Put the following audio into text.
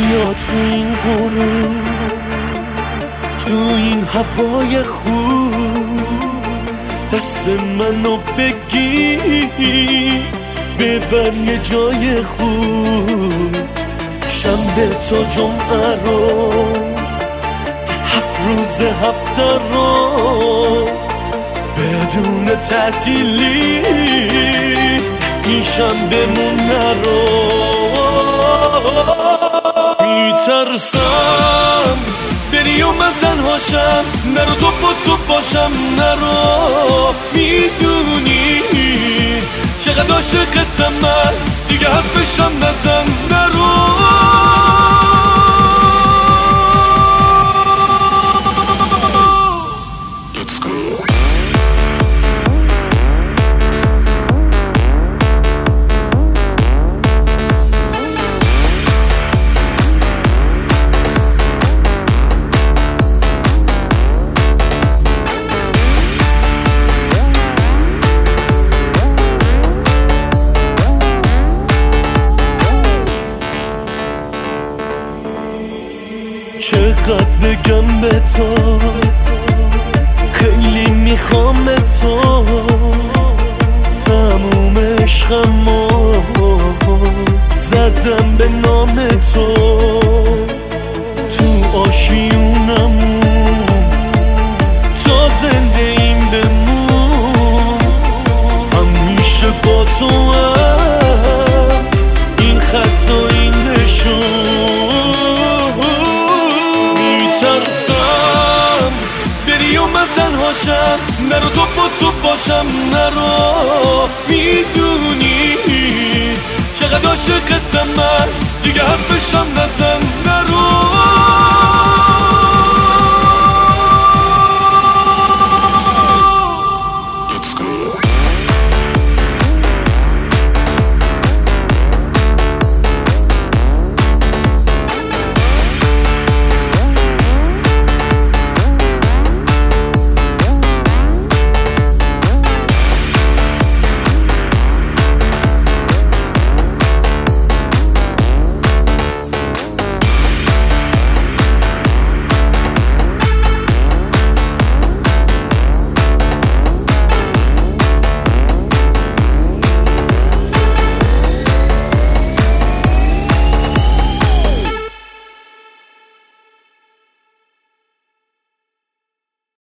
بیا تو این غروب، تو این هوای خوب، دست منو بگیر ببر یه جای خوب. شنبه تا جمعه رو، 7 روز هفته رو بدون تعطیلی این شنبه‌مون نرو. میترسم بری و من تنهاشم، نرو تو با تو باشم، نرو. میدونی چقدر عاشقتم من، دیگه حرفشم نزن، نرو. چقدر بگم به تو، خیلی میخوام تو، تموم عشقمو زدم به نام تو. تو آشیونمون تا زنده این بمون، همیشه با تو هم این خط و این نشون. میترسم بری و من تنهاشم، نرو تو با تو باشم، نرو. میدونی چقدر عاشقتم من، دیگه حرفشم نزن، نرو.